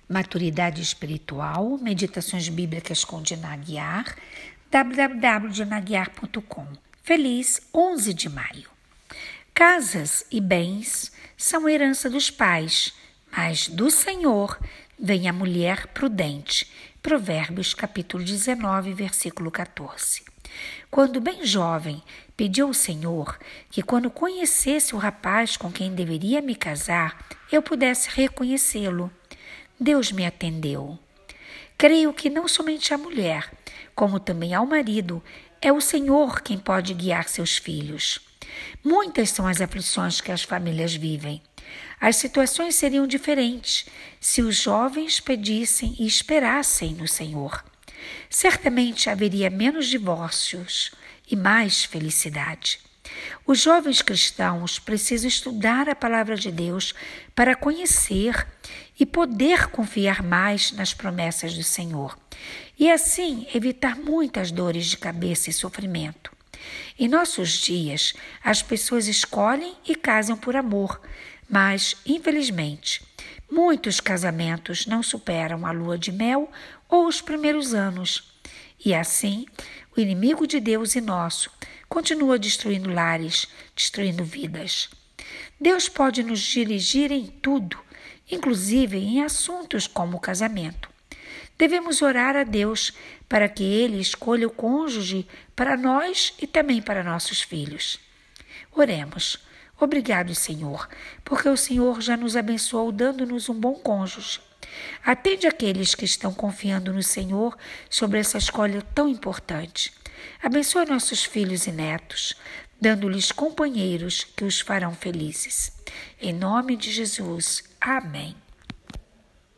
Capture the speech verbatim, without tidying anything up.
Maturidade espiritual, meditações bíblicas com Dina Aguiar, w w w ponto dina aguiar ponto com. Feliz onze de maio. Casas e bens são herança dos pais, mas do Senhor vem a mulher prudente. Provérbios capítulo dezenove, versículo quatorze. Quando bem jovem, pedi ao Senhor que quando conhecesse o rapaz com quem deveria me casar, eu pudesse reconhecê-lo. Deus me atendeu. Creio que não somente a mulher, como também ao marido, é o Senhor quem pode guiar seus filhos. Muitas são as aflições que as famílias vivem. As situações seriam diferentes se os jovens pedissem e esperassem no Senhor. Certamente haveria menos divórcios e mais felicidade. Os jovens cristãos precisam estudar a palavra de Deus para conhecer e poder confiar mais nas promessas do Senhor, e assim evitar muitas dores de cabeça e sofrimento. Em nossos dias, as pessoas escolhem e casam por amor, mas, infelizmente, muitos casamentos não superam a lua de mel ou os primeiros anos. E assim, o inimigo de Deus e nosso continua destruindo lares, destruindo vidas. Deus pode nos dirigir em tudo, inclusive em assuntos como o casamento. Devemos orar a Deus para que Ele escolha o cônjuge para nós e também para nossos filhos. Oremos. Obrigado, Senhor, porque o Senhor já nos abençoou dando-nos um bom cônjuge. Atende aqueles que estão confiando no Senhor sobre essa escolha tão importante. Abençoa nossos filhos e netos, dando-lhes companheiros que os farão felizes. Em nome de Jesus. Amém.